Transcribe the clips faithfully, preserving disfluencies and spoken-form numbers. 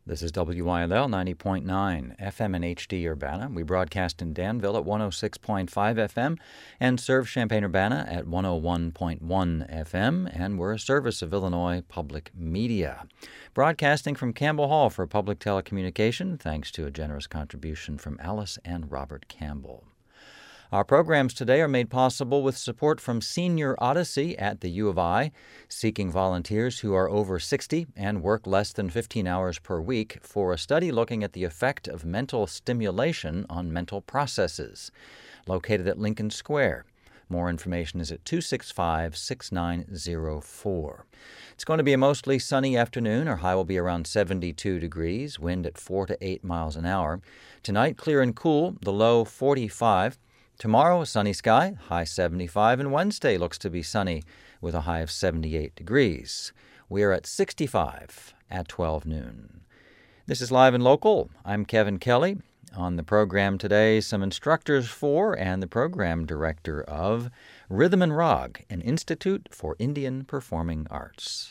This is W Y L L ninety point nine F M and H D Urbana. We broadcast in Danville at one oh six point five F M and serve Champaign-Urbana at one oh one point one F M, and we're a service of Illinois Public Media. Broadcasting from Campbell Hall for Public Telecommunication, thanks to a generous contribution from Alice and Robert Campbell. Our programs today are made possible with support from Senior Odyssey at the U of I, seeking volunteers who are over sixty and work less than fifteen hours per week for a study looking at the effect of mental stimulation on mental processes. Located at Lincoln Square. More information is at two six five, six nine zero four. It's going to be a mostly sunny afternoon. Our high will be around seventy-two degrees, wind at four to eight miles an hour. Tonight, clear and cool, the low forty-five. Tomorrow, a sunny sky, high seventy-five, and Wednesday looks to be sunny with a high of seventy-eight degrees. We are at sixty-five at twelve noon. This is Live and Local. I'm Kevin Kelly. On the program today, some instructors for and the program director of Rhythm and Rag, an Institute for Indian Performing Arts.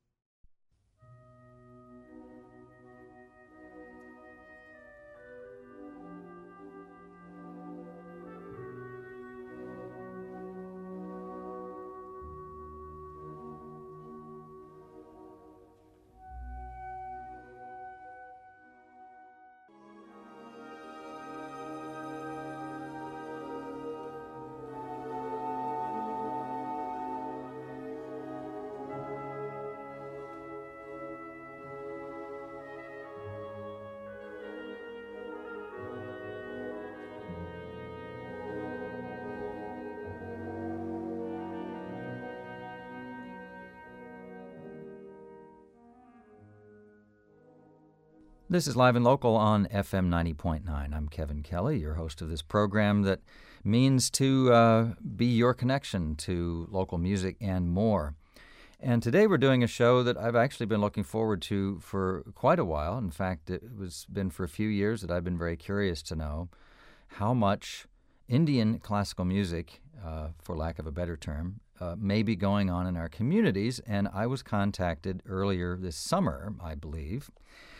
This is Live and Local on F M ninety point nine. I'm Kevin Kelly, your host of this program that means to uh, be your connection to local music and more. And today we're doing a show that I've actually been looking forward to for quite a while. In fact, it was been for a few years that I've been very curious to know how much Indian classical music, uh, for lack of a better term, uh, may be going on in our communities. And I was contacted earlier this summer, I believe,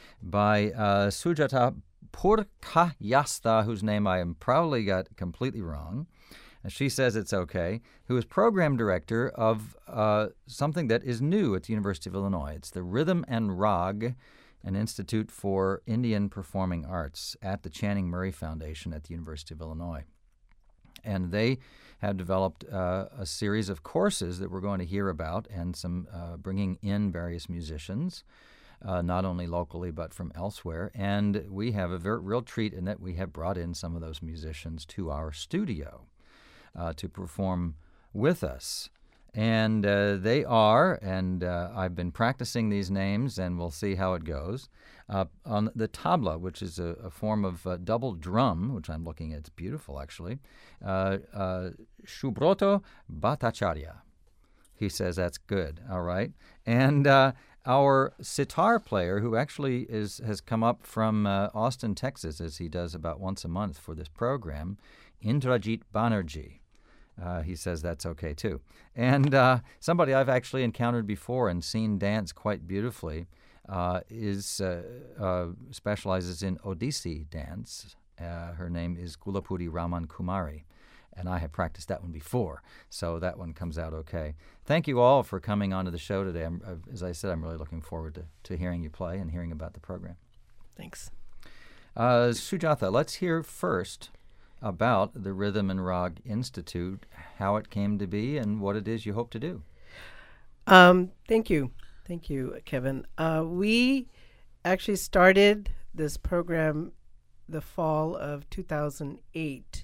by uh, Sujata Purkayastha, whose name I am probably got completely wrong. And she says it's okay, who is program director of uh, something that is new at the University of Illinois. It's the Rhythm and Rag, an Institute for Indian Performing Arts at the Channing Murray Foundation at the University of Illinois. And they have developed uh, a series of courses that we're going to hear about, and some uh, bringing in various musicians, Uh, not only locally but from elsewhere. And we have a very real treat in that we have brought in some of those musicians to our studio uh, to perform with us. And uh, they are, and uh, I've been practicing these names, and we'll see how it goes, uh, on the tabla, which is a, a form of uh, double drum, which I'm looking at. It's beautiful, actually. Uh, uh, Shubroto Bhattacharya. He says that's good, all right. And uh, our sitar player, who actually is has come up from uh, Austin, Texas, as he does about once a month for this program, Indrajit Banerjee. Uh, he says that's okay, too. And uh, somebody I've actually encountered before and seen dance quite beautifully uh, is uh, uh, specializes in Odissi dance. Uh, her name is Gulapudi Raman Kumari. And I have practiced that one before, so that one comes out okay. Thank you all for coming onto the show today. I'm, as I said, I'm really looking forward to, to hearing you play and hearing about the program. Thanks. Uh, Sujata, let's hear first about the Rhythm and Rag Institute, how it came to be, and what it is you hope to do. Um, thank you. Thank you, Kevin. Uh, we actually started this program the fall of two thousand eight.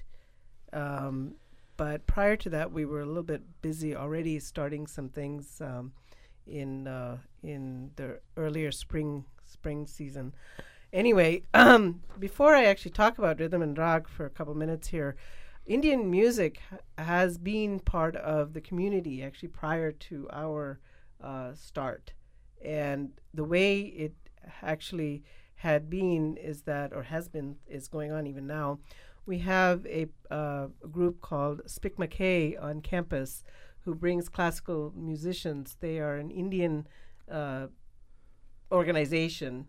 Um, but prior to that, we were a little bit busy already starting some things um, in uh, in the earlier spring spring season. Anyway, um, before I actually talk about Rhythm and Rag for a couple minutes here, Indian music ha- has been part of the community actually prior to our uh, start. And the way it actually had been is that, or has been, is going on even now, we have a, uh, a group called Spick McKay on campus who brings classical musicians. They are an Indian uh, organization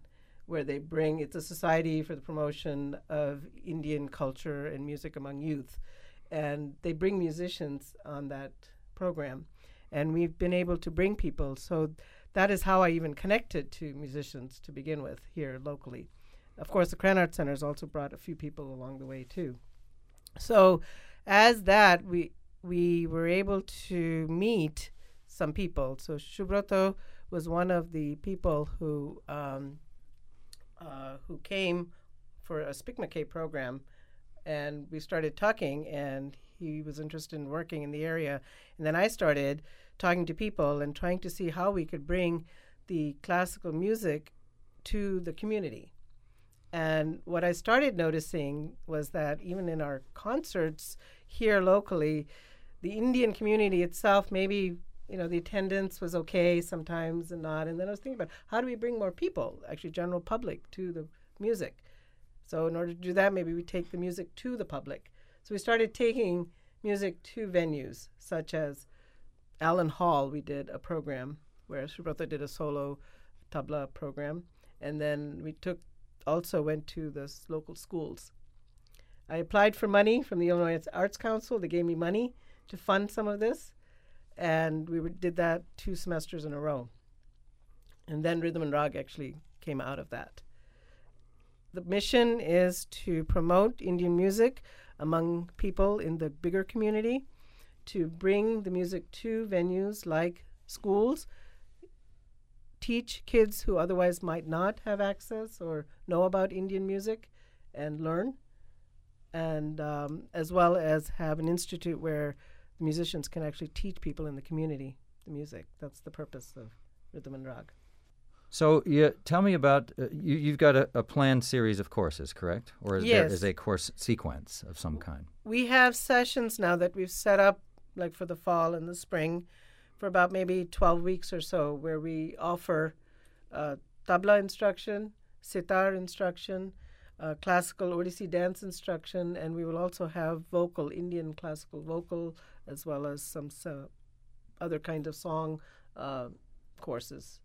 where they bring, it's a society for the promotion of Indian culture and music among youth. And they bring musicians on that program. And we've been able to bring people. So that is how I even connected to musicians to begin with here locally. Of course, the Cranard Center has also brought a few people along the way, too. So as that, we we were able to meet some people. So Subroto was one of the people who um, uh, who came for a Spic McKay program, and we started talking, and he was interested in working in the area. And then I started talking to people and trying to see how we could bring the classical music to the community. And what I started noticing was that even in our concerts here locally, the Indian community itself, maybe, you know, the attendance was okay sometimes and not. And then I was thinking about how do we bring more people, actually general public, to the music. So in order to do that, maybe we take the music to the public. So we started taking music to venues, such as Allen Hall. We did a program where Subroto did a solo tabla program. And then we took also went to the s- local schools. I applied for money from the Illinois Arts Council. They gave me money to fund some of this, and we were, did that two semesters in a row. And then Rhythm and Rag actually came out of that. The mission is to promote Indian music among people in the bigger community, to bring the music to venues like schools, teach kids who otherwise might not have access or know about Indian music and learn, and um, as well as have an institute where the musicians can actually teach people in the community the music. That's the purpose of Rhythm and Rag. So yeah, tell me about, uh, you, you've got a, a planned series of courses, correct? Or is there Yes. is a course sequence of some kind? We have sessions now that we've set up, like for the fall and the spring, for about maybe twelve weeks or so, where we offer uh, tabla instruction, sitar instruction, uh, classical Odissi dance instruction, and we will also have vocal, Indian classical vocal, as well as some so other kind of song uh, courses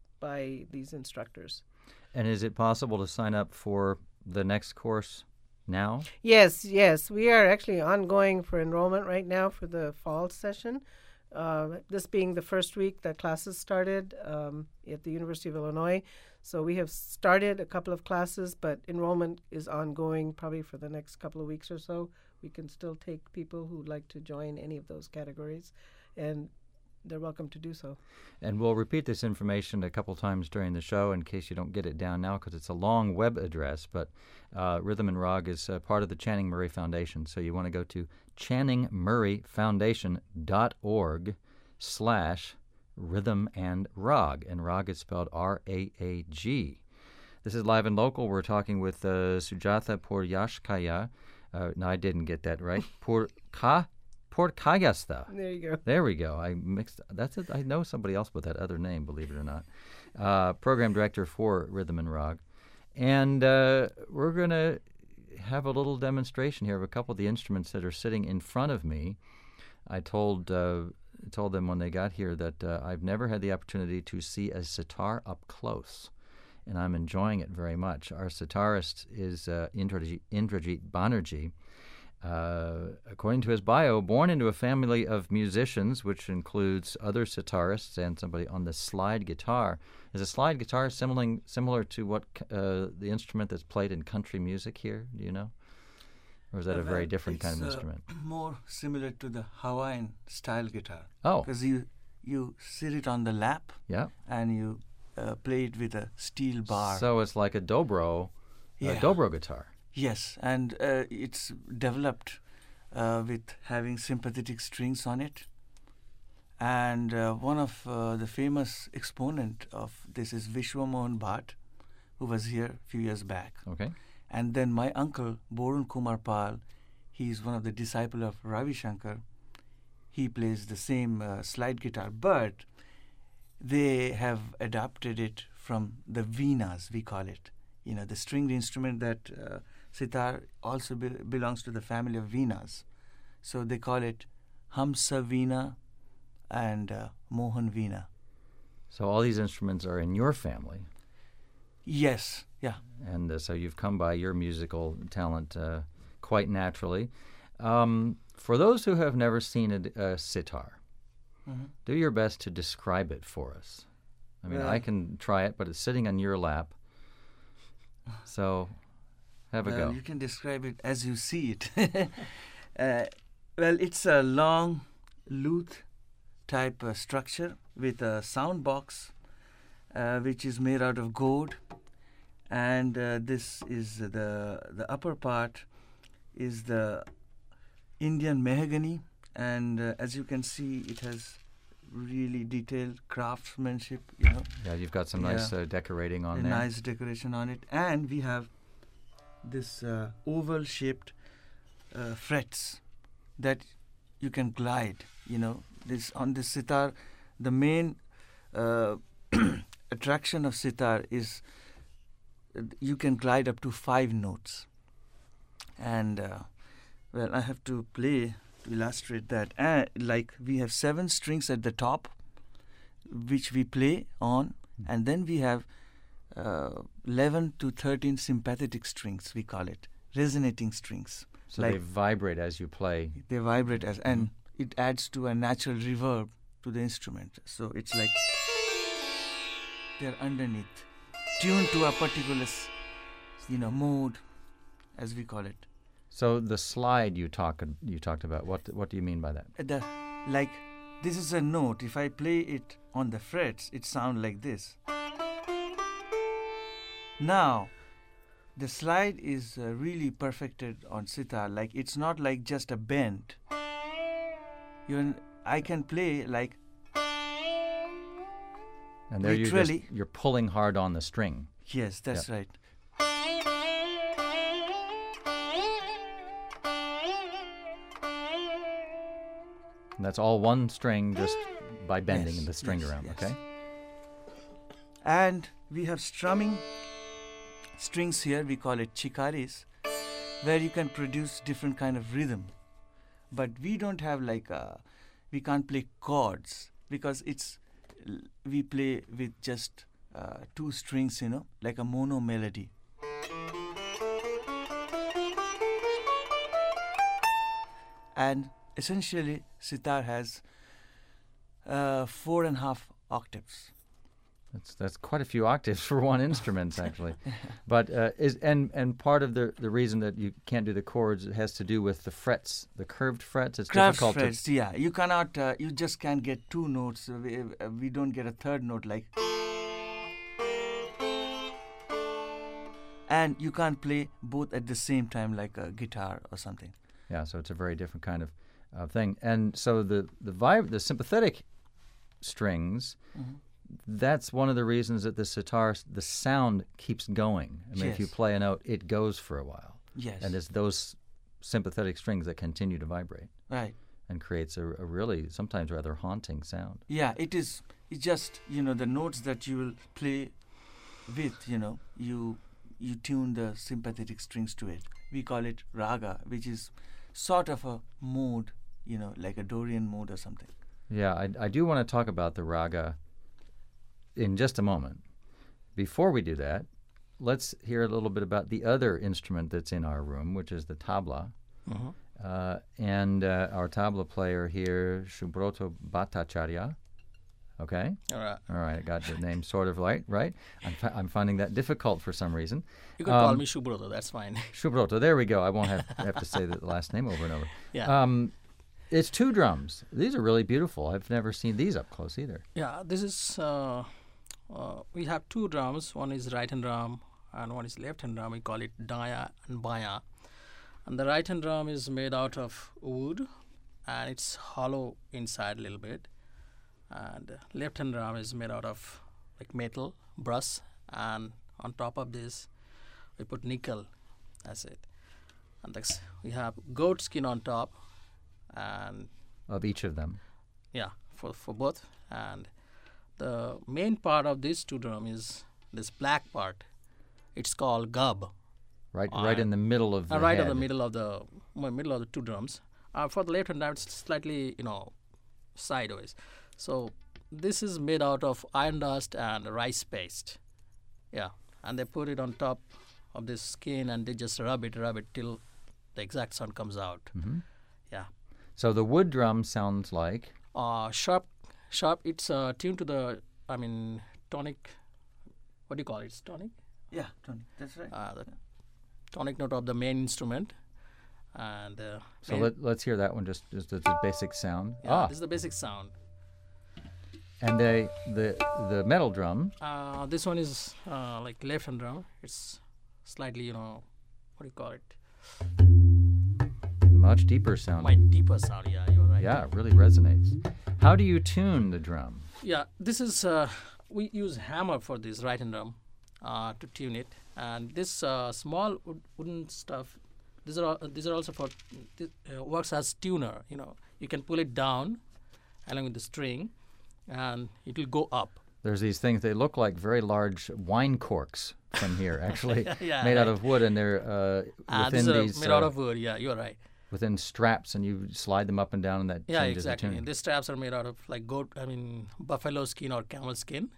by these instructors. And is it possible to sign up for the next course now? Yes, yes. We are actually ongoing for enrollment right now for the fall session. Uh, this being the first week that classes started um, at the University of Illinois. So we have started a couple of classes, but enrollment is ongoing probably for the next couple of weeks or so. We can still take people who'd like to join any of those categories, and they're welcome to do so. And we'll repeat this information a couple times during the show in case you don't get it down now, because it's a long web address. But uh, Rhythm and Rag is uh, part of the Channing Murray Foundation. So you want to go to channing murray foundation dot org slash rhythm and rag. And Rag is spelled R A A G. This is Live and Local. We're talking with uh, Sujatha Poryashkaya. Uh, no, I didn't get that right. Porka. Portkayastha. There you go. There we go. I mixed. That's it. I know somebody else with that other name, believe it or not. Uh, program director for Rhythm and Rag, and uh, we're going to have a little demonstration here of a couple of the instruments that are sitting in front of me. I told uh, told them when they got here that uh, I've never had the opportunity to see a sitar up close, and I'm enjoying it very much. Our sitarist is uh, Indrajit, Indrajit Banerjee. Uh, according to his bio, born into a family of musicians, which includes other sitarists and somebody on the slide guitar. Is a slide guitar similar similar to what uh, the instrument that's played in country music here? Do you know? Or is that Uh, a very well, different kind of it's, uh, instrument? More similar to the Hawaiian style guitar. Oh, Because you you sit it on the lap yeah. and you uh, play it with a steel bar. So it's like a dobro, Yeah. a dobro guitar. Yes, and uh, it's developed uh, with having sympathetic strings on it. And uh, one of uh, the famous exponent of this is Vishwa Mohan Bhatt, who was here a few years back. Okay. And then my uncle, Borun Kumar Pal, he's one of the disciple of Ravi Shankar. He plays the same uh, slide guitar, but they have adapted it from the veenas, we call it. You know, the stringed instrument that uh, sitar also be- belongs to the family of veenas. So they call it Hamsa Veena and uh, Mohan Veena. So all these instruments are in your family. Yes, yeah. And uh, so you've come by your musical talent uh, quite naturally. Um, for those who have never seen a, a sitar, Mm-hmm. do your best to describe it for us. I mean, Well- I can try it, but it's sitting on your lap. So have a Well, go. you can describe it as you see it. uh, well, it's a long lute type uh, structure with a sound box, uh, which is made out of gold, and uh, this is the the upper part is the Indian mahogany, and uh, as you can see, it has really detailed craftsmanship. You know, Yeah, you've got some nice Yeah. uh, decorating on a there. nice decoration on it, and we have this uh, oval shaped uh, frets that you can glide. You know, this on this sitar, the main uh, attraction of sitar is uh, you can glide up to five notes, and uh, well, I have to play to illustrate that. And like we have seven strings at the top, which we play on, and then we have uh, eleven to thirteen sympathetic strings, we call it, resonating strings. So like- they vibrate as you play. They vibrate as, and it adds to a natural reverb to the instrument. So it's like they're underneath, tuned to a particular, s- you know, mode, as we call it. So the slide you talk you talked about. What what do you mean by that? Uh, The like, this is a note. If I play it on the frets, it sounds like this. Now, the slide is uh, really perfected on sitar. Like, it's not like just a bend. You, I can play like, And there you're just, Literally- you're pulling hard on the string. yes, that's right. And that's all one string just by bending Yes, the string yes, around, yes. okay? And we have strumming strings here. We call it chikaris, where you can produce different kind of rhythm. But we don't have like a, we can't play chords because it's we play with just uh, two strings, you know, like a mono melody. And essentially, sitar has uh, four and a half octaves. That's that's quite a few octaves for one instrument, actually. But uh, is and and part of the the reason that you can't do the chords it has to do with the frets, the curved frets. It's Craft difficult frets, yeah. You cannot, uh, you just can't get two notes. Uh, We, uh, we don't get a third note like. And you can't play both at the same time like a guitar or something. to. Yeah, so it's a very different kind of uh, thing. And so the the vib- the sympathetic strings. That's one of the reasons that the sitar, the sound keeps going. I mean, if you Yes. play a note, it goes for a while. Yes. And it's those sympathetic strings that continue to vibrate Right. and creates a, a really, sometimes rather haunting sound. Yeah, it is. It's just, you know, the notes that you will play with, you know, you you tune the sympathetic strings to it. We call it raga, which is sort of a mode, you know, like a Dorian mode or something. Yeah, I, I do want to talk about the raga in just a moment. Before we do that, let's hear a little bit about the other instrument that's in our room, which is the tabla. Uh, and uh, our tabla player here, Subroto Bhattacharya. Okay? All right. All right, I got the name sort of right, right? I'm, fi- I'm finding that difficult for some reason. You can call Um, me Shubroto, that's fine. Subroto, there we go. I won't have, have to say the last name over and over. Yeah. Um, it's two drums. These are really beautiful. I've never seen these up close either. Yeah, this is, uh, uh, we have two drums. One is right hand drum and one is left hand drum. We call it Daya and Baya. And the right hand drum is made out of wood and it's hollow inside a little bit. And left hand drum is made out of like metal, brass, and on top of this we put nickel. That's it. And that's, we have goat skin on top, and Of each of them. yeah, for for both. And the main part of this two drum is this black part. It's called gub. Right, right in the middle of the Uh, right head. in the middle of the m- middle of the two drums. Uh, for the left hand drum, it's slightly you know sideways. So this is made out of iron dust and rice paste. Yeah, and they put it on top of this skin, and they just rub it, rub it till the exact sound comes out. Mm-hmm. Yeah. So the wood drum sounds like? Uh, sharp, sharp. It's uh, tuned to the, I mean, tonic. What do you call it? It's tonic. Yeah, Tony, that's right. Uh, the tonic note of the main instrument, and uh, So main- let, let's hear that one, just, just as a basic sound. yeah, ah, this is the basic sound. and they, the, the metal drum, Uh, this one is uh, like left hand drum. It's slightly, you know, what do you call it? much deeper sound. My deeper sound. Yeah, you're right. Yeah, it really resonates. How do you tune the drum? Yeah, this is uh, we use hammer for this right hand drum uh, to tune it, and this uh, small wood, wooden stuff. These are all, these are also for this, uh, works as tuner. You know, you can pull it down along with the string, and it will go up. There's these things, they look like very large wine corks from here, actually, Yeah, made out right. of wood, and they're uh, Uh, within these are these, made out uh, of wood. Yeah, you're right. within straps, and you slide them up and down, and that Yeah, changes the exactly. tuning. These straps are made out of like goat, I mean buffalo skin or camel skin,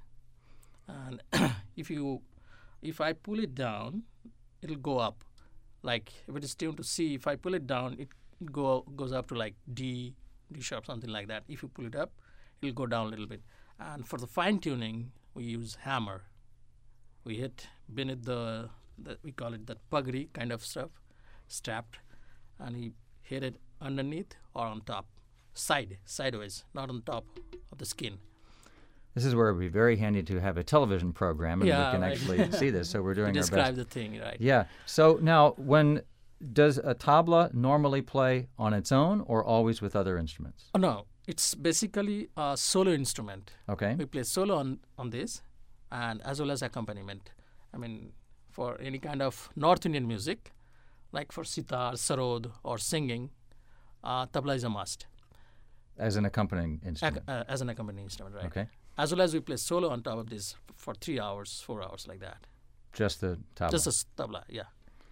and if you, if I pull it down, it'll go up. Like if it is tuned to C, if I pull it down, it, it go goes up to like D, D sharp, something like that. If you pull it up, it'll go down a little bit. And for the fine tuning, we use hammer. We hit beneath the, the we call it that puggery kind of stuff, strapped, and he hit it underneath or on top, side, sideways, not on top of the skin. This is where it would be very handy to have a television program, and Yeah, we can right. actually see this, so we're To doing our describe best. the thing, right? Yeah. So now, when does a tabla normally play on its own, or always with other instruments? Oh, no, it's basically a solo instrument. Okay. We play solo on, on this, and as well as accompaniment. I mean, for any kind of North Indian music, like for sitar, sarod, or singing, uh, tabla is a must As an accompanying instrument. ac- uh, as an accompanying instrument, right? Okay. As well as we play solo on top of this for three hours, four hours, like that. Just the tabla. Just a s- tabla, yeah.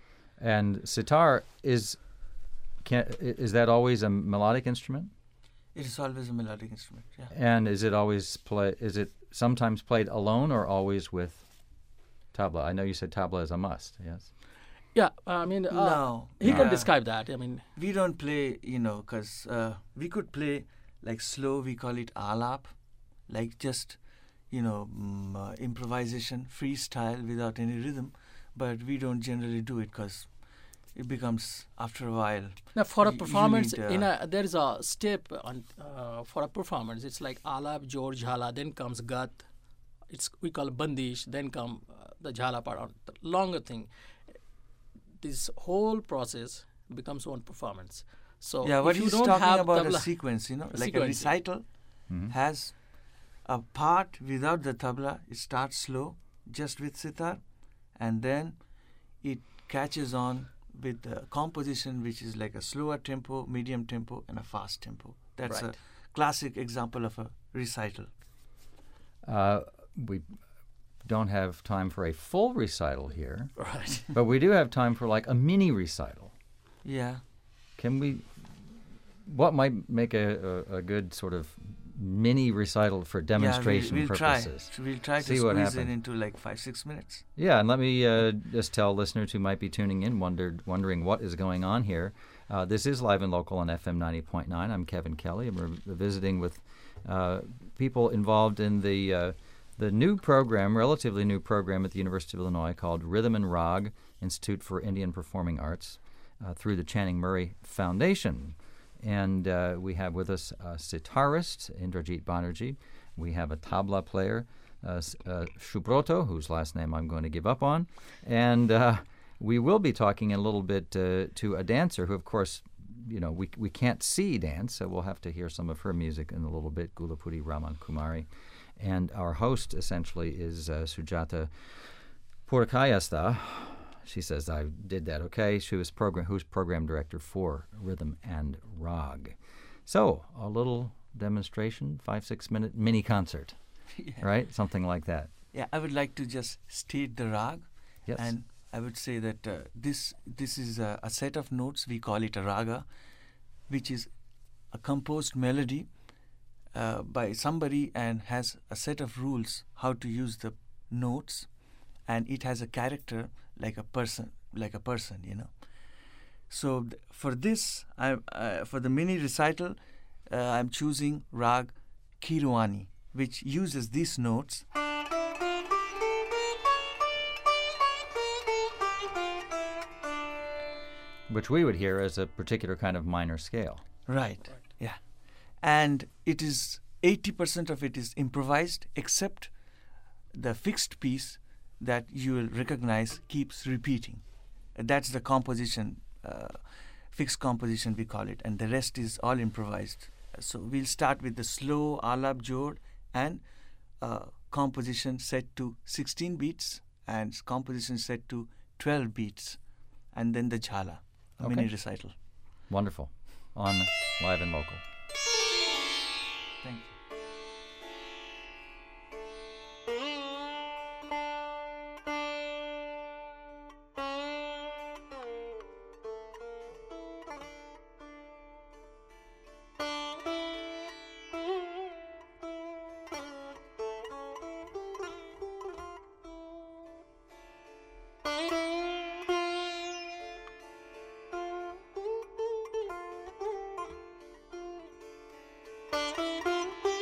And sitar is, can, i- is that always a melodic instrument? It is always a melodic instrument. Yeah. And is it always play? Is it sometimes played alone, or always with tabla? I know you said tabla is a must. Yes. Yeah, I mean, uh, No. he can uh, describe that. I mean, We don't play, you know, because uh, we could play like slow, we call it alap, like just, you know, mm, uh, improvisation, freestyle without any rhythm. But we don't generally do it because it becomes, after a while, now for a you- you performance, need, in uh, a there is a step on uh, for a performance. It's like alap, jor, jhala, then comes gat. It's we call bandish. Then come uh, the jhala part, on the longer thing. This whole process becomes one performance. So yeah, what if you he's don't talking have about a tabla, sequence, you know, like a sequence. recital Mhm. has a part without the tabla. It starts slow, just with sitar, and then it catches on with the composition, which is like a slower tempo, medium tempo, and a fast tempo. That's Right. a classic example of a recital. Uh, we don't have time for a full recital here, right? but we do have time for like a mini recital. Yeah. Can we? What might make a, a, a good sort of mini recital for demonstration yeah, we'll, we'll purposes? try. We'll try to See what squeeze it happens. into like five, six minutes. Yeah, and let me uh, just tell listeners who might be tuning in, wondered, wondering what is going on here. Uh, this is Live and Local on F M ninety point nine. I'm Kevin Kelly, and we're visiting with uh, people involved in the uh, the new program, relatively new program at the University of Illinois called Rhythm and Rag Institute for Indian Performing Arts uh, through the Channing Murray Foundation. And uh, we have with us a sitarist, Indrajit Banerjee. We have a tabla player, uh, S- uh, Shubroto, whose last name I'm going to give up on. And uh, we will be talking a little bit uh, to a dancer who, of course, you know, we we can't see dance, so we'll have to hear some of her music in a little bit, Gulapudi Raman Kumari. And our host, essentially, is uh, Sujata Purakayastha. She says I did that okay. She was program who's program director for Rhythm and Rag. So a little demonstration, five six minute mini concert, yeah. right? Something like that. Yeah, I would like to just state the rag. Yes. And I would say that uh, this this is a, a set of notes. We call it a raga, which is a composed melody uh, by somebody and has a set of rules how to use the notes. and it has a character like a person, like a person, you know. So th- for this, I uh, for the mini recital, uh, I'm choosing rag Kirwani, which uses these notes. Which we would hear as a particular kind of minor scale. Right. Yeah. And it is eighty percent of it is improvised, except the fixed piece that you will recognize keeps repeating. That's the composition, uh, fixed composition we call it, and the rest is all improvised. So we'll start with the slow alap jod and uh, composition set to sixteen beats and composition set to twelve beats, and then the jhala, a Okay. mini recital. Wonderful. On Live and Local. Thank you. Thank you.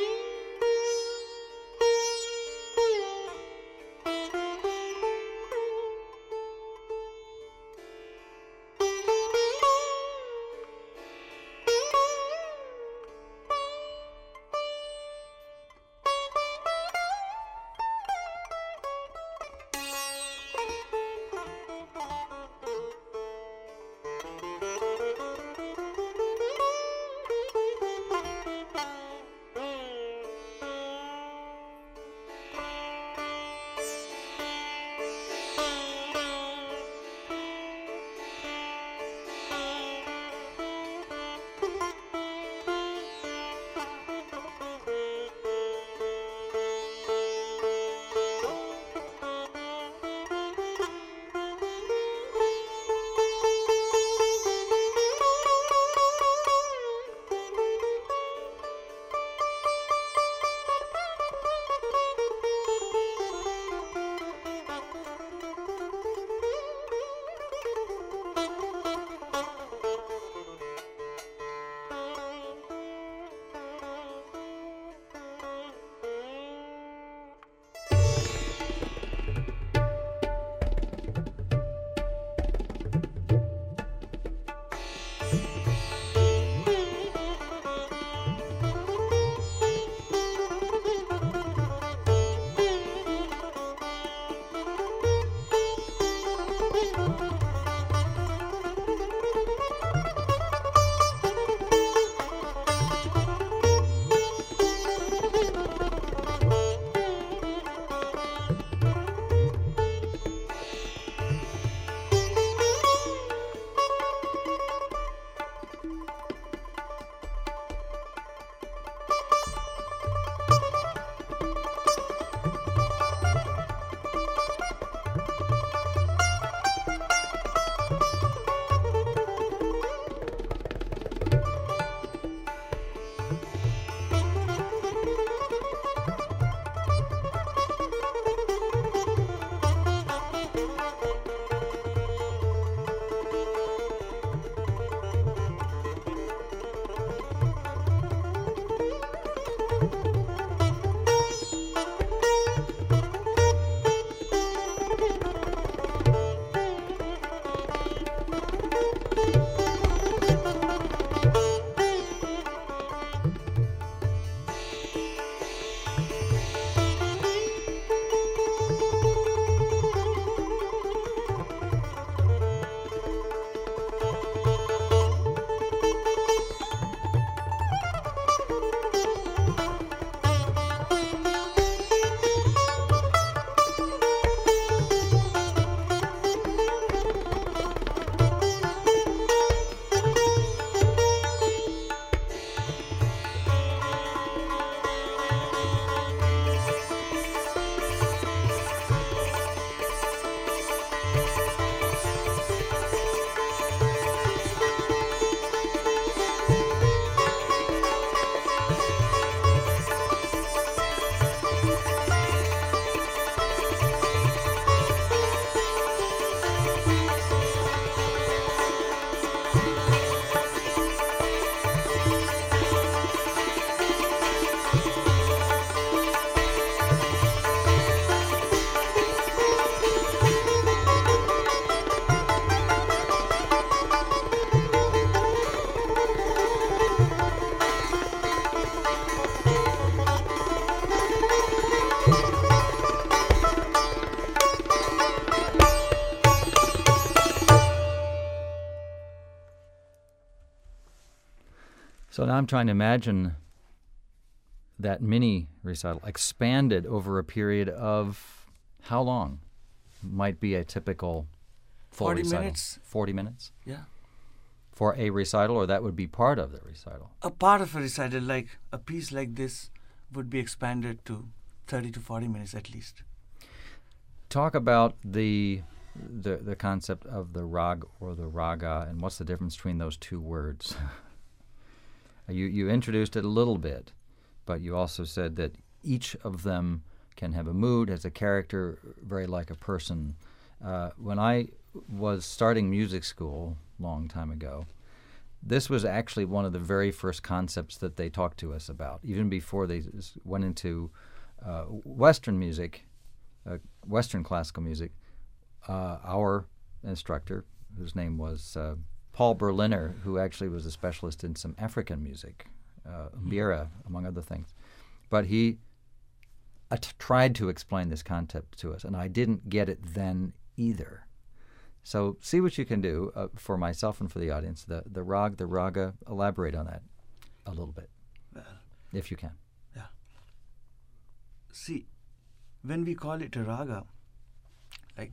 So now I'm trying to imagine that mini recital expanded over a period of how long might be a typical full forty recital? minutes. forty minutes? Yeah. For a recital, or that would be part of the recital? A part of a recital, like a piece like this, would be expanded to thirty to forty minutes at least. Talk about the, the the concept of the rag or the raga, and what's the difference between those two words? you you introduced it a little bit, but you also said that each of them can have a mood, has a character, very like a person. Uh, when I was starting music school a long time ago, this was actually one of the very first concepts that they talked to us about, even before they s- went into uh, Western music, uh, Western classical music. Uh, our instructor, whose name was uh, Paul Berliner, who actually was a specialist in some African music, uh, mbira, among other things. But he uh, t- tried to explain this concept to us, and I didn't get it then either. So see what you can do uh, for myself and for the audience. The the rag, the raga, elaborate on that a little bit, Well, if you can. yeah. See, when we call it a raga, like,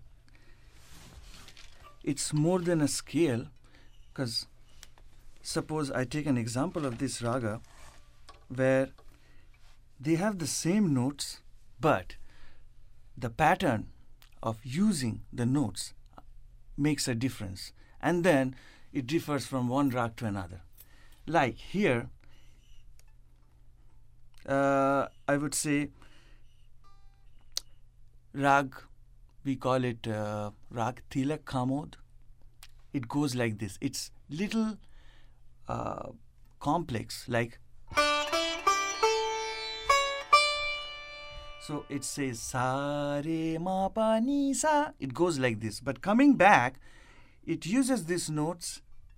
it's more than a scale, because suppose I take an example of this raga where they have the same notes, but the pattern of using the notes makes a difference, and then it differs from one rag to another. Like here, uh, I would say rag, we call it uh, rag Tilak Kamod. It goes like this. It's little uh, complex, like, so it says sa re ma pa ni sa. It goes like this. But coming back, it uses these notes.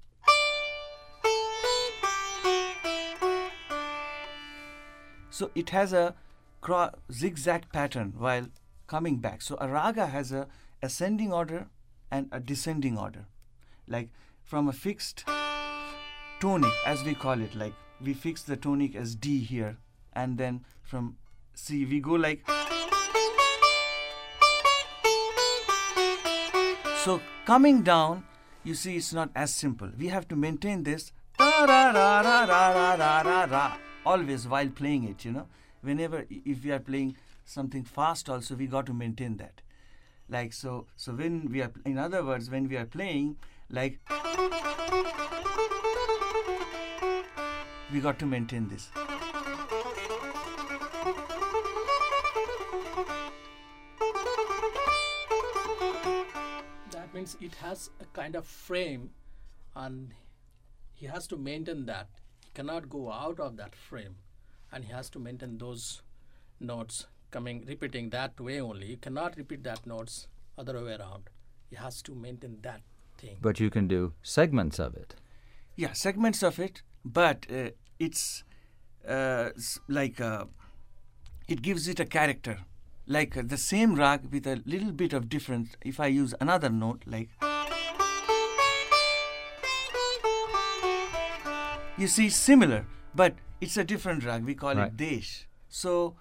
So it has a cro- zigzag pattern while coming back. So a raga has a ascending order and a descending order. Like from a fixed tonic, as we call it, like we fix the tonic as D here, and then from C we go like. So coming down, you see it's not as simple. We have to maintain this ra ra ra ra ra ra ra ra always while playing it, you know. Whenever i- if we are playing something fast also, we got to maintain that. Like so so when we are, in other words, when we are playing, like, we got to maintain this. That means it has a kind of frame, and he has to maintain that. He cannot go out of that frame, and he has to maintain those notes coming, repeating that way only. You cannot repeat that notes other way around. He has to maintain that thing. But you can do segments of it. Yeah, segments of it, but uh, it's uh, s- like uh, it gives it a character. Like uh, the same rag with a little bit of difference. If I use another note, like, you see, similar, but it's a different rag. We call Right. it desh. So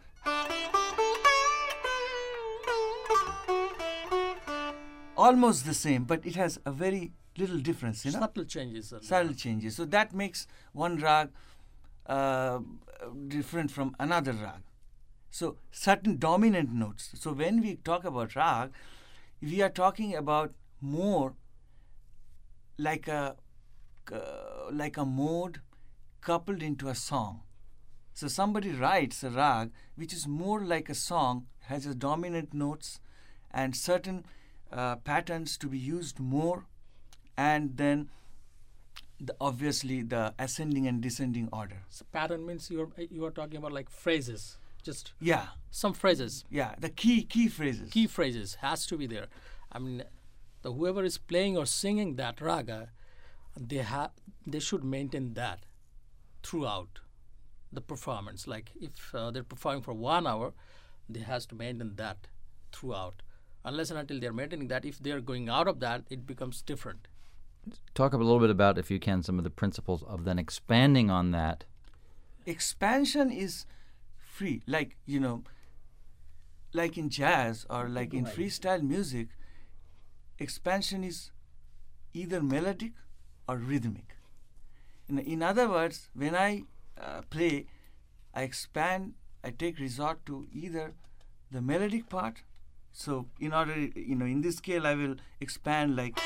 almost the same, but it has a very little difference, you know. Subtle changes. are there. Subtle changes. So that makes one rag uh, different from another rag. So certain dominant notes. So when we talk about rag, we are talking about more like a uh, like a mode coupled into a song. So somebody writes a rag which is more like a song, has a dominant notes and certain uh, patterns to be used more, and then the, obviously the ascending and descending order. So pattern means you're you are talking about like phrases, just Yeah, some phrases, yeah, the key key phrases. key phrases has to be there. I mean, the whoever is playing or singing that raga, they have they should maintain that throughout the performance. Like if uh, they're performing for one hour, they has to maintain that throughout. Unless and until they're maintaining that, if they're going out of that, it becomes different. talk a little bit about, if you can, some of the principles of then expanding on that. Expansion is free, like, you know, like in jazz or like in freestyle music, expansion is either melodic or rhythmic. In, in other words, when I uh, play, I expand, I take resort to either the melodic part. So in order, you know, in this scale, I will expand like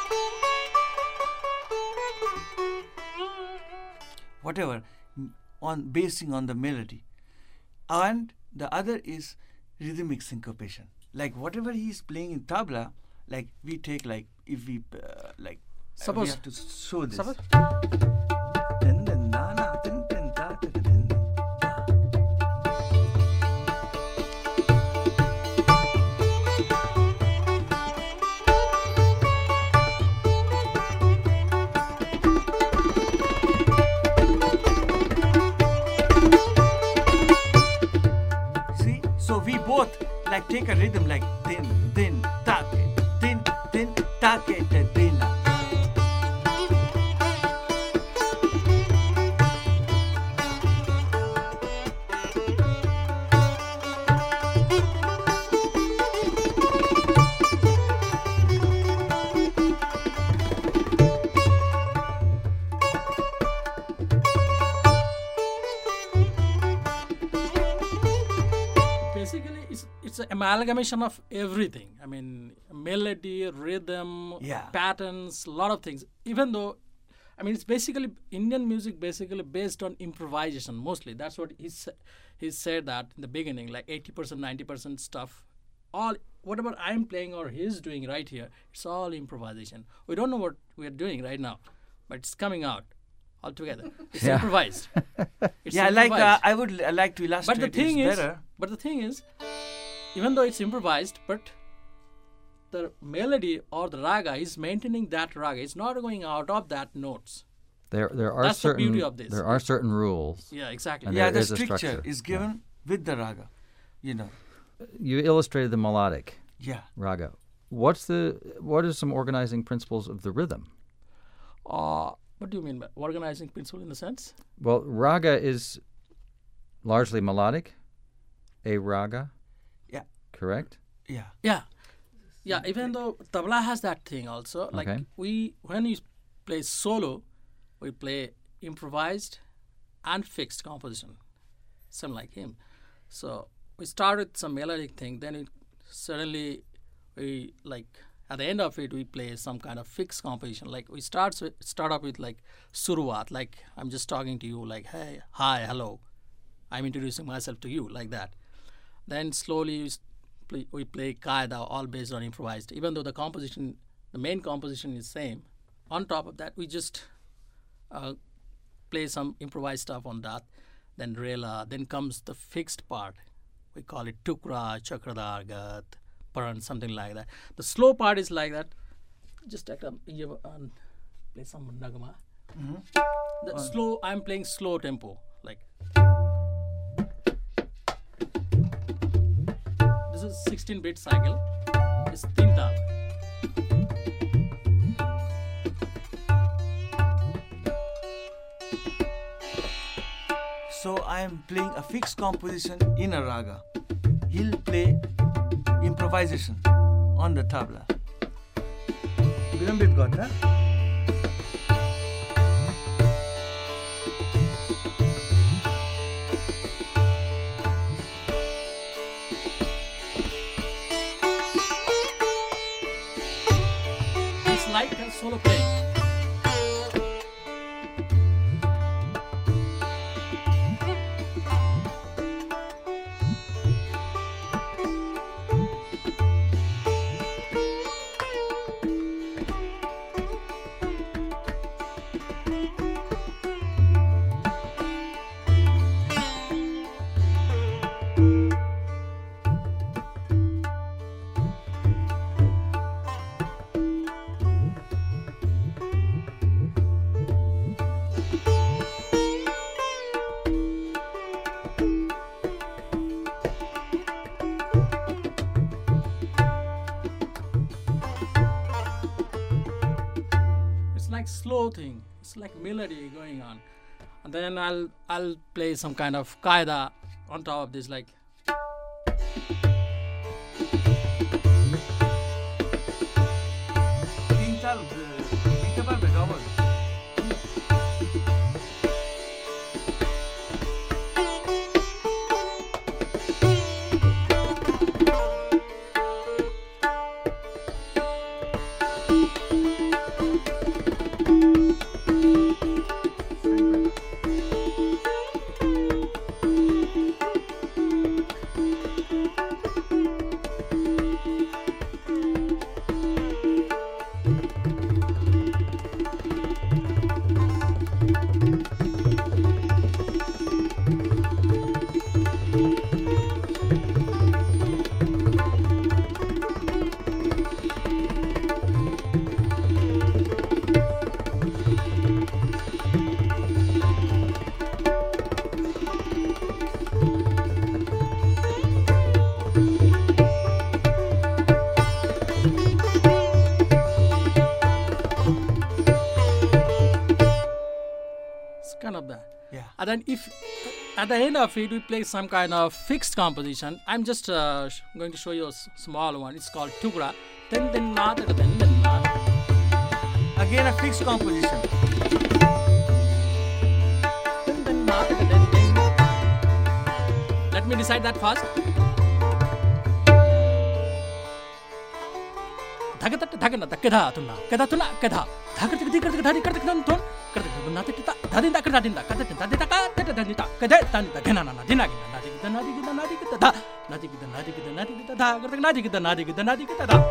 whatever, on basing on the melody. And the other is rhythmic syncopation. Like whatever he is playing in tabla, like we take like, if we, uh, like, Suppose, we have to show this. suppose See, so we both like take a rhythm like din din take din din take te dina. basically it's it's an amalgamation of everything. I mean, melody, rhythm, Yeah. patterns, a lot of things. Even though, I mean, it's basically Indian music, basically based on improvisation mostly. That's what he sa- he said that in the beginning, like eighty percent, ninety percent stuff, all whatever I'm playing or he's doing right here, it's all improvisation. We don't know what we are doing right now, but it's coming out altogether. It's Yeah. improvised. It's Yeah, like uh, improvised. I would uh, like to illustrate But the thing this is, better. but the thing is, even though it's improvised, but the melody or the raga is maintaining that raga. It's not going out of that notes. There, there are That's the certain beauty of this. there are certain rules. Yeah, exactly. And Yeah, there the is a structure structure. is given with the raga, you know. You illustrated the melodic Yeah. raga. What's the what are some organizing principles of the rhythm? Uh, what do you mean by organizing principle in the sense? Well, raga is largely melodic. A raga. Yeah. Correct? Yeah. Yeah, yeah. Even though tabla has that thing also. Like Okay. we, when you play solo, we play improvised and fixed composition, same like him. So we start with some melodic thing, then it suddenly we like at the end of it we play some kind of fixed composition. Like we start with, start up with like suruat, like I'm just talking to you, like hey, hi, hello, I'm introducing myself to you, like that. Then slowly we, s- play, we play qaida, all based on improvised. Even though the composition, the main composition is same. On top of that, we just uh, play some improvised stuff on that. Then rela. Then comes the fixed part. We call it tukra, chakradargat, paran, something like that. The slow part is like that. Just take a you, um, play some nagama. The slow. I'm playing slow tempo, like. This is sixteen bit cycle. It's tin tal. So I am playing a fixed composition in a raga. He'll play improvisation on the tabla. विलम्बित गर्दा It's like a solo playing. like slow thing. It's like melody going on. And then I'll I'll play some kind of qaida on top of this, like. Kind of that. Yeah. And then if at the end of it we play some kind of fixed composition, I'm just uh, sh- going to show you a s- small one. It's called Tukra. Then then na then then na. Again a fixed composition. Then then na then then then. Let me decide that first. Dhagatat dhagana dhakada tunna kada tunna kada dhagatat dhagatat dhagatat dhagatat tun kada tunna tita dhadinda kada dinda kada tinta dita kada dhadinta kada tanda gana na dina gina nadi gida nadi gida nadi gida da nadi gida nadi gida nadi gida da kada nadi gida nadi gida nadi gida da.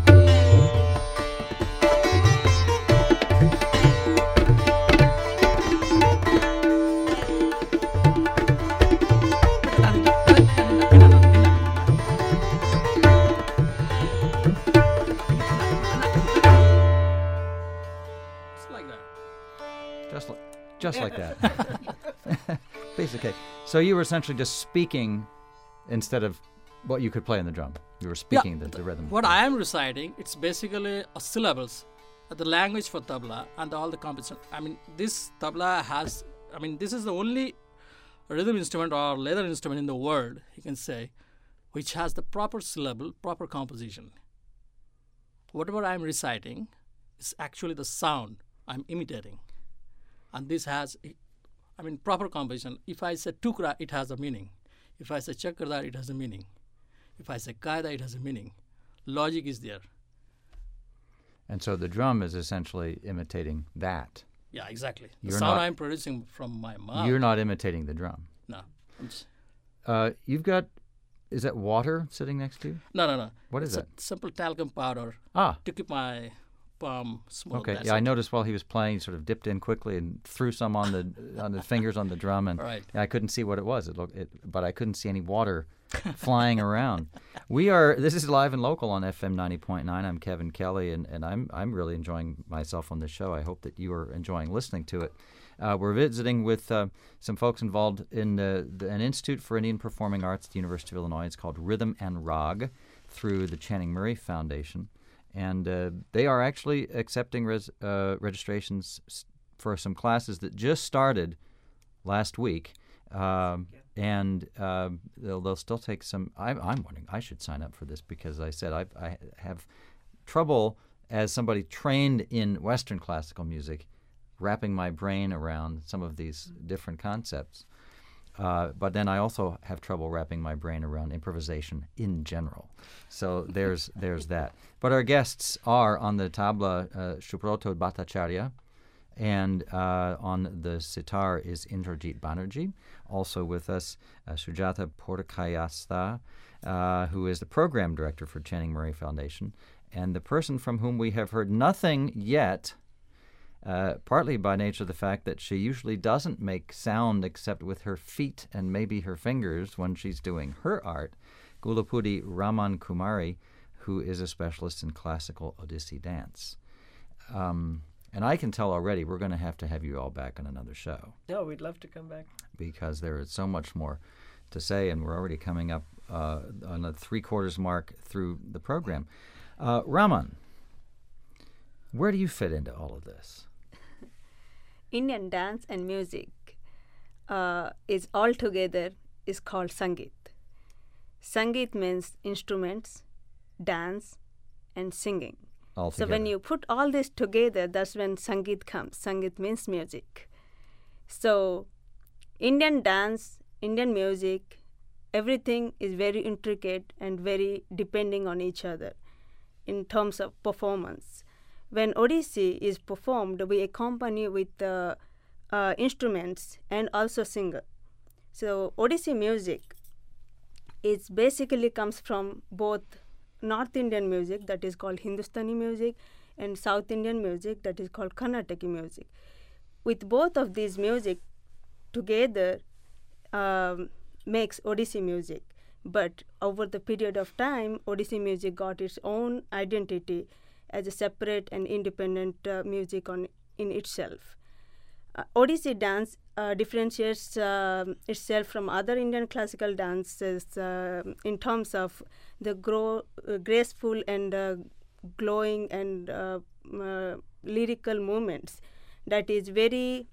Just like, just like that. Basically. So you were essentially just speaking instead of what you could play on the drum. You were speaking Yeah, the, the rhythm. What I am reciting, it's basically a syllables, uh, the language for tabla and all the composition. I mean, this tabla has, I mean, this is the only rhythm instrument or leather instrument in the world, you can say, which has the proper syllable, proper composition. Whatever I am reciting is actually the sound I'm imitating. And this has, I mean, proper composition. If I say tukra, it has a meaning. If I say chakradar, it has a meaning. If I say qaida, it has a meaning. Logic is there. And so the drum is essentially imitating that. Yeah, exactly. The You're sound not- I'm producing from my mouth. You're not imitating the drum. No. I'm just- Uh, you've got, is that water sitting next to you? no, no, no. What is it's that? a simple talcum powder Ah, to keep my palm smooth. okay. That's Yeah, I it. noticed while he was playing, he sort of dipped in quickly and threw some on the on the fingers on the drum, and Right. I couldn't see what it was. It looked, it, but I couldn't see any water flying around. We are. This is Live and Local on F M ninety point nine. I'm Kevin Kelly, and, and I'm I'm really enjoying myself on this show. I hope that you are enjoying listening to it. Uh, we're visiting with uh, some folks involved in uh, the, an Institute for Indian Performing Arts at the University of Illinois. It's called Rhythm and Rag through the Channing Murray Foundation. And uh, they are actually accepting res- uh, registrations s- for some classes that just started last week. Um, and uh, they'll, they'll still take some. I'm, I'm wondering, I should sign up for this because I said I've, I have trouble as somebody trained in Western classical music wrapping my brain around some of these different concepts. Uh, but then I also have trouble wrapping my brain around improvisation in general. So there's there's that. But our guests are on the tabla uh, Subroto Bhattacharya, and uh, on the sitar is Indrajit Banerjee. Also with us, uh, Sujata Portakayastha, uh, who is the program director for Channing Murray Foundation, and the person from whom we have heard nothing yet, Uh, partly by nature of the fact that she usually doesn't make sound except with her feet and maybe her fingers when she's doing her art, Gulapudi Raman Kumari, who is a specialist in classical Odissi dance. Um, and I can tell already we're going to have to have you all back on another show No, we'd love to come back. because there is so much more to say, and we're already coming up uh, on the three-quarters mark through the program. Uh, Raman, where do you fit into all of this? Indian dance and music uh, is all together is called Sangeet. Sangeet means instruments, dance, and singing. All So when together. you put all this together, that's when Sangeet comes. Sangeet means music. So Indian dance, Indian music, everything is very intricate and very depending on each other in terms of performance. When Odissi is performed, we accompany with uh, uh, instruments and also singer. So Odissi music is basically comes from both North Indian music, that is called Hindustani music, and South Indian music, that is called Karnataki music. With both of these music together um, makes Odissi music. But over the period of time, Odissi music got its own identity as a separate and independent uh, music on in itself. Uh, Odissi dance uh, differentiates uh, itself from other Indian classical dances uh, in terms of the grow, uh, graceful and uh, glowing and uh, uh, lyrical movements that is very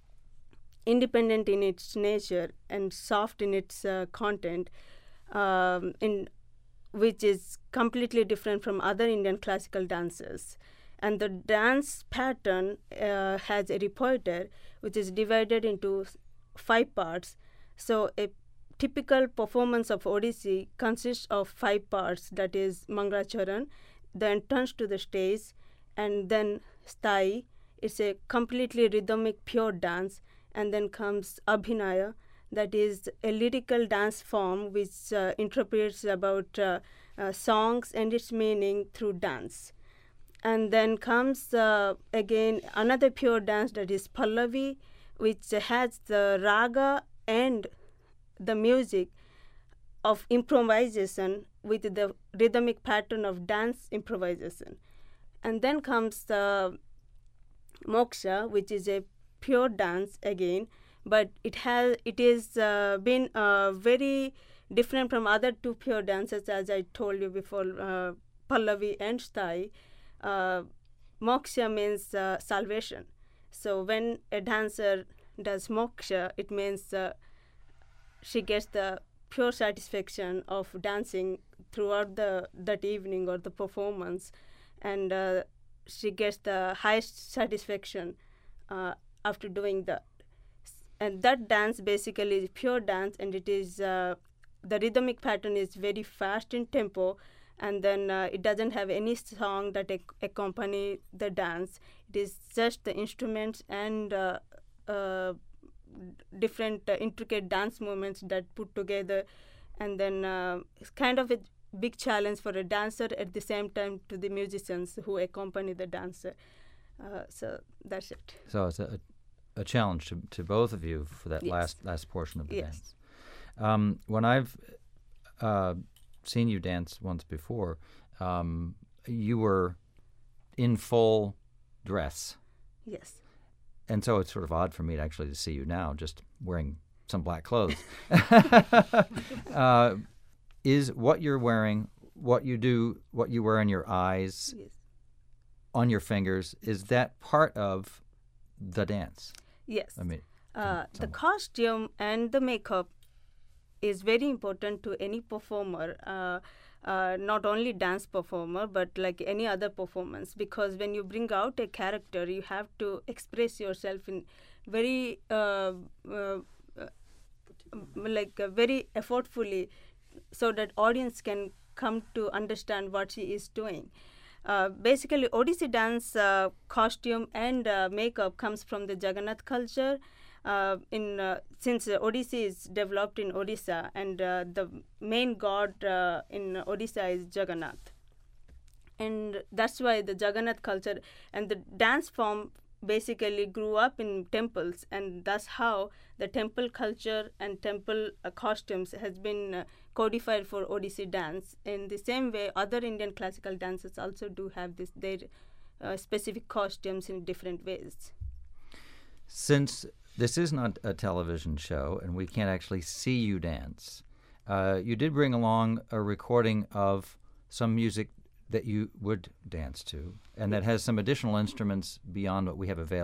independent in its nature and soft in its uh, content, um, in which is completely different from other Indian classical dances. And the dance pattern uh, has a repertoire which is divided into five parts. So a typical performance of Odissi consists of five parts, that is Mangalacharan, the entrance to the stage, and then Sthai. It's a completely rhythmic, pure dance. And then comes Abhinaya, that is a lyrical dance form which uh, interprets about uh, uh, songs and its meaning through dance. And then comes uh, again another pure dance, that is Pallavi, which has the raga and the music of improvisation with the rhythmic pattern of dance improvisation. And then comes the Moksha, which is a pure dance again, but it has it is uh, been uh, very different from other two pure dances, as I told you before, uh, Pallavi and Sthai. Uh, moksha means uh, salvation. So when a dancer does moksha, it means uh, she gets the pure satisfaction of dancing throughout the that evening or the performance, and uh, she gets the highest satisfaction uh, after doing that. And that dance basically is pure dance, and it is uh, the rhythmic pattern is very fast in tempo, and then uh, it doesn't have any song that ac- accompany the dance. It is just the instruments and uh, uh, different uh, intricate dance movements that put together, and then uh, it's kind of a big challenge for a dancer, at the same time to the musicians who accompany the dancer. Uh, so that's it. So it's a, a challenge to, to both of you for that Yes. last last portion of the Yes. dance. Um, when I've uh, seen you dance once before, um, you were in full dress. Yes. And so it's sort of odd for me to actually to see you now just wearing some black clothes. uh, is what you're wearing, what you do, what you wear on your eyes, Yes. on your fingers, is that part of the dance? Yes. I mean, Uh, the some- costume and the makeup is very important to any performer, uh, uh, not only dance performer, but like any other performance, because when you bring out a character, you have to express yourself in very, uh, uh, uh, like uh, very effortfully, so that audience can come to understand what she is doing. Uh, basically, Odissi dance uh, costume and uh, makeup comes from the Jagannath culture. Uh, in uh, since uh, Odissi is developed in Odisha, and uh, the main god uh, in Odisha is Jagannath, and that's why the Jagannath culture and the dance form basically grew up in temples, and that's how the temple culture and temple uh, costumes has been uh, codified for Odissi dance. In the same way, other Indian classical dances also do have this their uh, specific costumes in different ways. Since this is not a television show and we can't actually see you dance, uh, you did bring along a recording of some music that you would dance to, and that has some additional instruments beyond what we have available.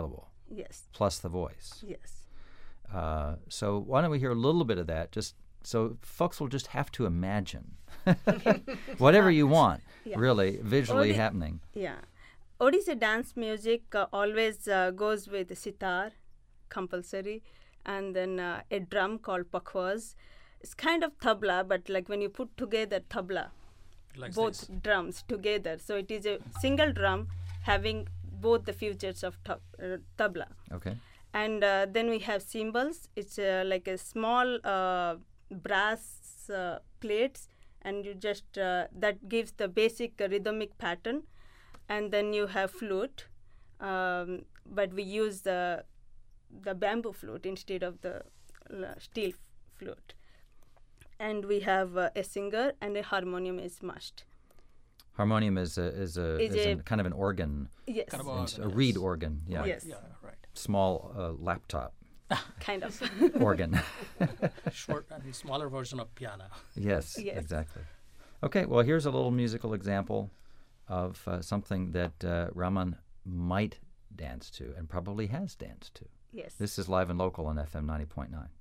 Yes. plus the voice. Yes. Uh, so why don't we hear a little bit of that, just so folks will just have to imagine whatever you want, Yeah. really, visually Odi- happening. Yeah. Odissi dance music uh, always uh, goes with sitar, compulsory, and then uh, a drum called pakhwaz. It's kind of tabla, but like when you put together tabla, Like both this. drums together. So it is a single drum having both the features of tab- uh, tabla. Okay. And uh, then we have cymbals. It's uh, like a small uh, brass uh, plates, and you just uh, that gives the basic uh, rhythmic pattern. And then you have flute, um, but we use the the bamboo flute instead of the uh, steel f- flute. And we have uh, a singer, and a harmonium is must. Harmonium is a, is a, Is is a- a kind of an organ, Yes, Kind of ins- a organ, reed yes. organ, yeah, Yes. Yeah, right. small uh, laptop kind of. organ. Short and smaller version of piano. Yes, Yes. exactly. Okay, well, here's a little musical example of uh, something that uh, Raman might dance to and probably has danced to. Yes. This is Live and Local on F M ninety point nine.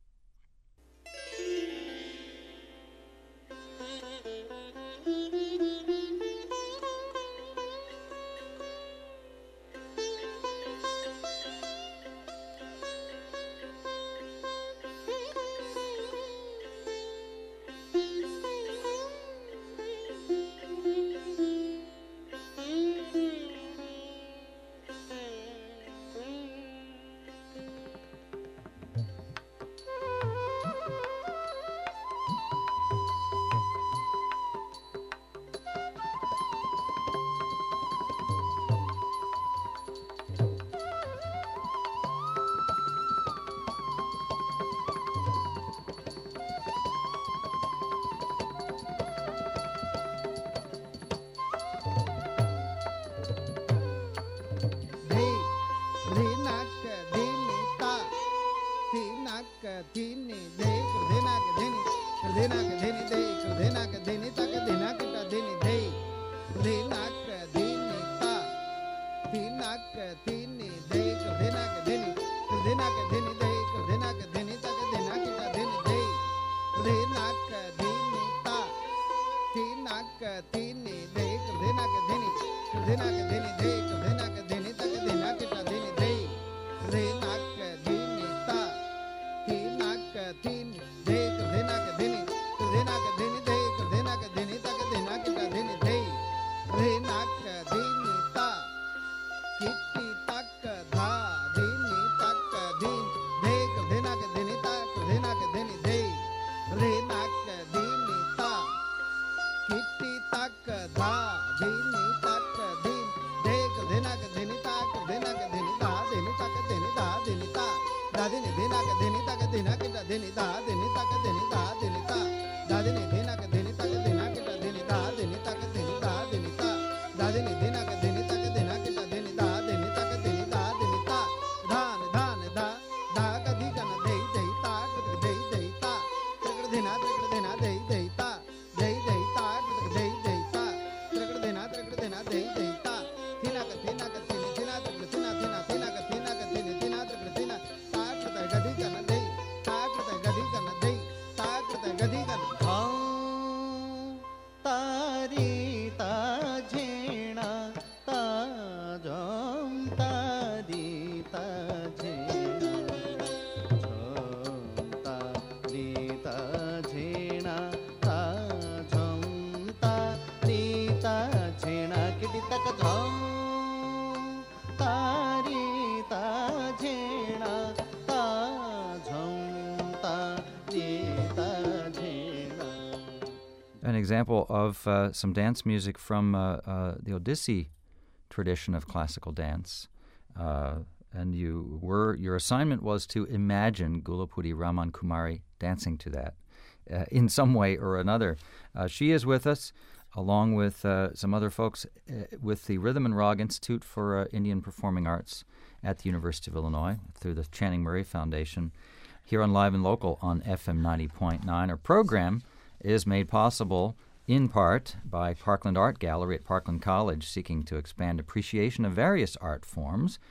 An example of uh, some dance music from uh, uh, the Odissi tradition of classical dance. Uh, and you were your assignment was to imagine Gulapudi Raman Kumari dancing to that uh, in some way or another. Uh, she is with us, along with uh, some other folks uh, with the Rhythm and Rag Institute for uh, Indian Performing Arts at the University of Illinois through the Channing Murray Foundation, here on Live and Local on F M ninety point nine. Our program is made possible in part by Parkland Art Gallery at Parkland College, seeking to expand appreciation of various art forms,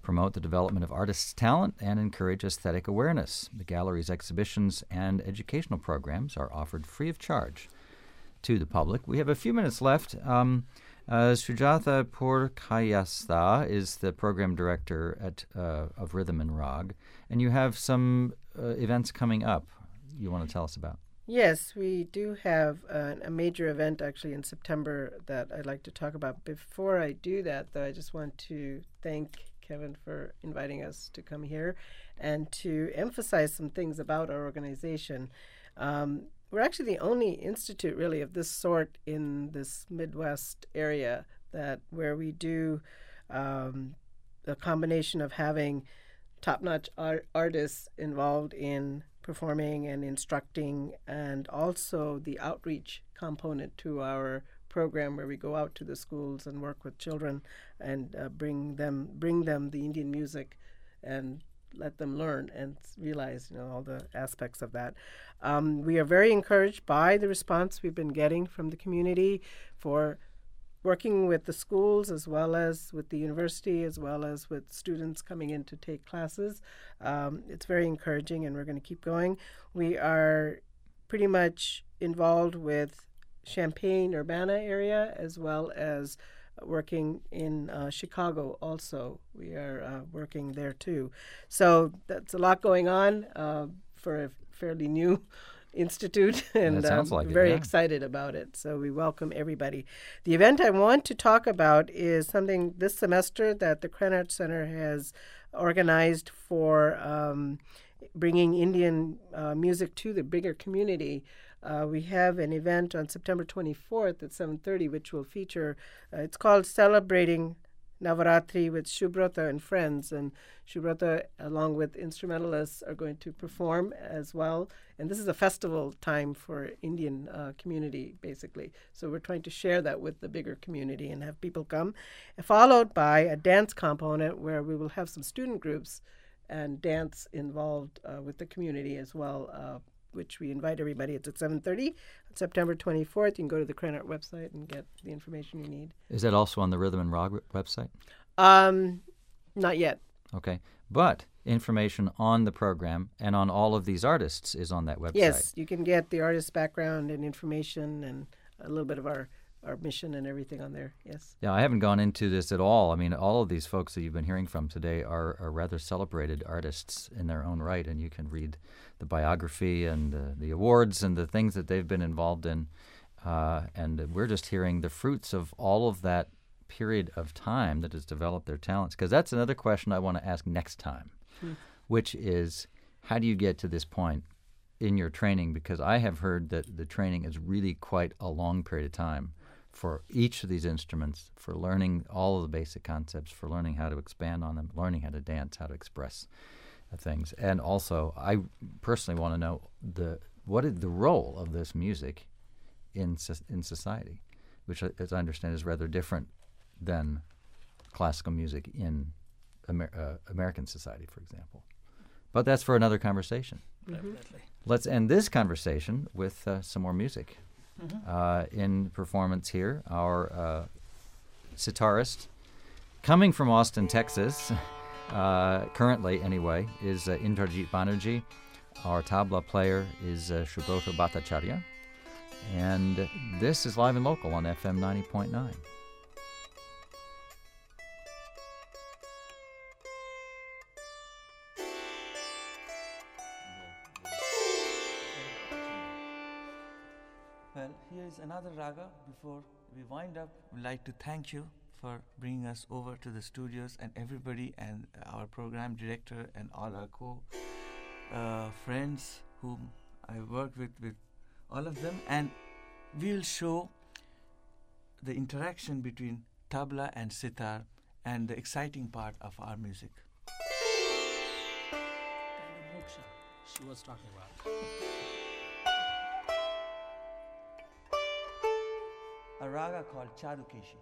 promote the development of artists' talent, and encourage aesthetic awareness. The gallery's exhibitions and educational programs are offered free of charge to the public. We have a few minutes left. Um, uh, Sujatha Purkayastha is the program director at uh, of Rhythm and Rag, and you have some uh, events coming up you want to tell us about. Yes, we do have uh, a major event actually in September that I'd like to talk about. Before I do that, though, I just want to thank Kevin for inviting us to come here and to emphasize some things about our organization. Um, we're actually the only institute really of this sort in this Midwest area that where we do um, a combination of having top-notch art- artists involved in performing and instructing, and also the outreach component to our program where we go out to the schools and work with children and uh, bring them bring them the Indian music and let them learn and realize, you know, all the aspects of that. Um, we are very encouraged by the response we've been getting from the community for working with the schools as well as with the university, as well as with students coming in to take classes. Um, it's very encouraging, and we're going to keep going. We are pretty much involved with Champaign-Urbana area, as well as working in uh, Chicago also. We are uh, working there too. So that's a lot going on uh, for a fairly new institute, and sounds um, like it, very yeah. excited about it. So we welcome everybody. The event I want to talk about is something this semester that the Krannert Center has organized for um, bringing Indian uh, music to the bigger community. Uh, we have an event on September twenty-fourth at seven thirty, which will feature, uh, it's called Celebrating Navaratri with Shubrata and Friends. And Shubrata, along with instrumentalists, are going to perform as well. And this is a festival time for Indian uh, community, basically. So we're trying to share that with the bigger community and have people come. Followed by a dance component where we will have some student groups and dance involved uh, with the community as well, uh, which we invite everybody. It's at seven thirty on September twenty-fourth. You can go to the Krannert website and get the information you need. Is that also on the Rhythm and Rag website? Um, not yet. Okay. But information on the program and on all of these artists is on that website. Yes, you can get the artist's background and information and a little bit of our, our mission and everything on there, yes. Yeah, I haven't gone into this at all. I mean, all of these folks that you've been hearing from today are, are rather celebrated artists in their own right, and you can read the biography and the, the awards and the things that they've been involved in. Uh, and we're just hearing the fruits of all of that period of time that has developed their talents. Because that's another question I want to ask next time, hmm. which is, how do you get to this point in your training? Because I have heard that the training is really quite a long period of time for each of these instruments, for learning all of the basic concepts, for learning how to expand on them, learning how to dance, how to express uh, things. And also, I personally want to know the what is the role of this music in in society, which, as I understand, is rather different than classical music in Amer- uh, American society, for example. But that's for another conversation. Definitely. Let's end this conversation with uh, some more music. Mm-hmm. Uh, in performance here, our uh, sitarist, coming from Austin, Texas, uh, currently anyway, is uh, Indrajit Banerjee. Our tabla player is uh, Subrata Bhattacharya. And this is Live and Local on F M ninety point nine. Well, here is another raga. Before we wind up, we'd like to thank you for bringing us over to the studios, and everybody, and our program director and all our co uh, friends whom I work with, with all of them. And we'll show the interaction between tabla and sitar and the exciting part of our music. Moksha, she was talking about. A raga called Charukeshi.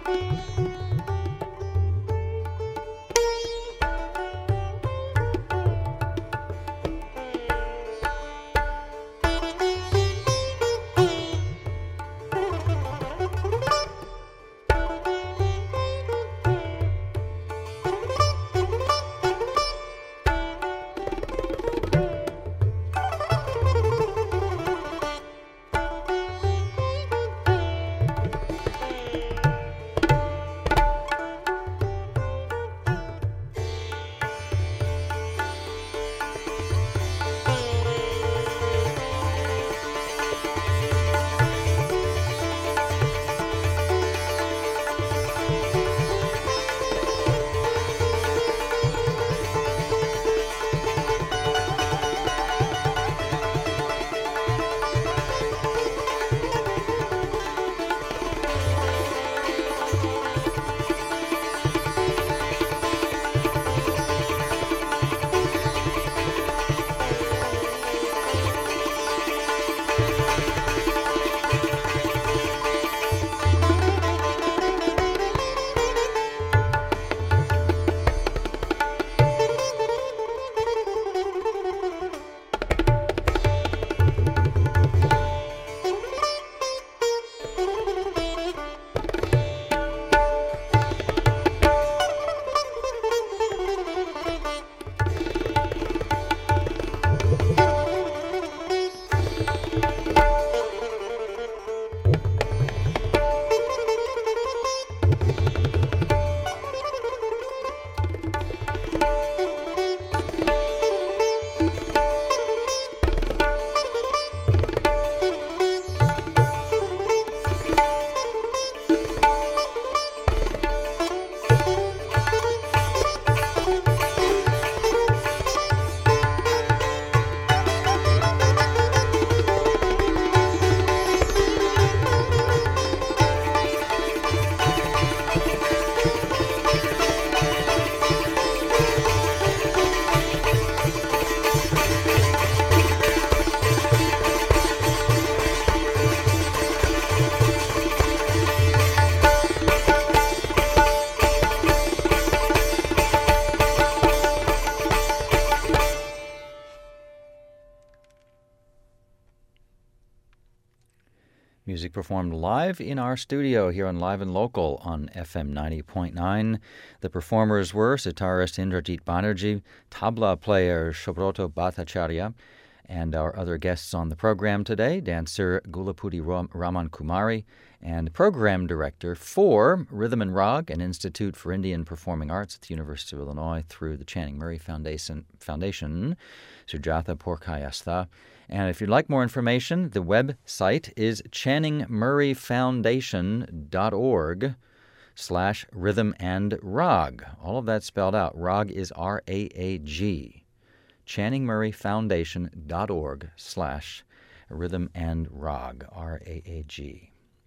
Music performed live in our studio here on Live and Local on F M ninety point nine. The performers were sitarist Indrajit Banerjee, tabla player Shobroto Bhattacharya, and our other guests on the program today, dancer Gulapudi Raman Kumari, and program director for Rhythm and Rag, an Institute for Indian Performing Arts at the University of Illinois through the Channing Murray Foundation, Foundation Sujatha Porkayastha. And if you'd like more information, the website is channing murray foundation dot org slash rhythm and rag. All of that spelled out. Rag is R A A G. channing murray foundation dot org slash rhythm and rag. R A A G.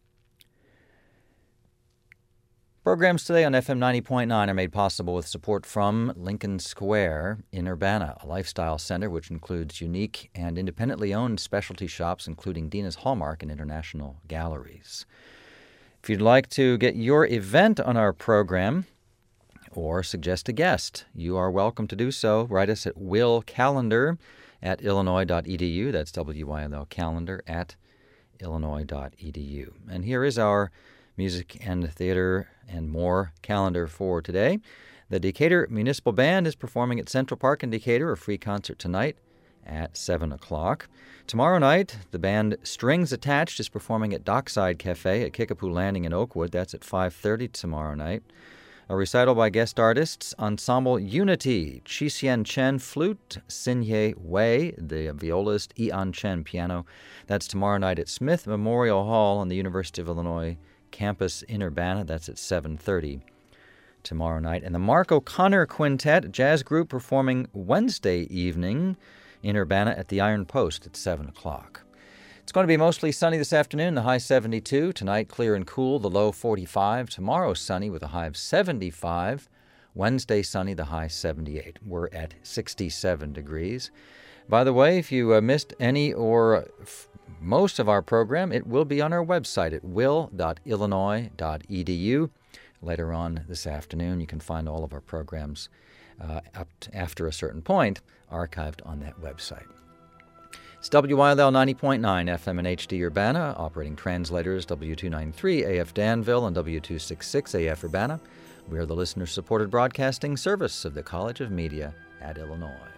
Programs today on F M ninety point nine are made possible with support from Lincoln Square in Urbana, a lifestyle center which includes unique and independently owned specialty shops, including Dina's Hallmark and international galleries. If you'd like to get your event on our program or suggest a guest, you are welcome to do so. Write us at will calendar at illinois dot e d u. That's W Y L L calendar at illinois dot e d u. And here is our music and theater and more calendar for today. The Decatur Municipal Band is performing at Central Park in Decatur, a free concert tonight at seven o'clock. Tomorrow night, the band Strings Attached is performing at Dockside Cafe at Kickapoo Landing in Oakwood. That's at five thirty tomorrow night. A recital by guest artists, Ensemble Unity, Chi-Sien Chen flute, Sin-Ye Wei, the violist, Ian Chen piano. That's tomorrow night at Smith Memorial Hall on the University of Illinois campus in Urbana. That's at seven thirty tomorrow night. And the Mark O'Connor Quintet, jazz group, performing Wednesday evening in Urbana at the Iron Post at seven o'clock. It's going to be mostly sunny this afternoon, the high seventy-two. Tonight, clear and cool, the low forty-five. Tomorrow, sunny with a high of seventy-five. Wednesday, sunny, the high seventy-eight. We're at sixty-seven degrees. By the way, if you uh, missed any or f- most of our program, it will be on our website at will dot illinois dot e d u. later on this afternoon. You can find all of our programs uh, up to after a certain point archived on that website. It's W Y L L ninety point nine F M and H D Urbana, operating translators W two ninety-three A F Danville and W two sixty-six A F Urbana. We are the listener-supported broadcasting service of the College of Media at Illinois.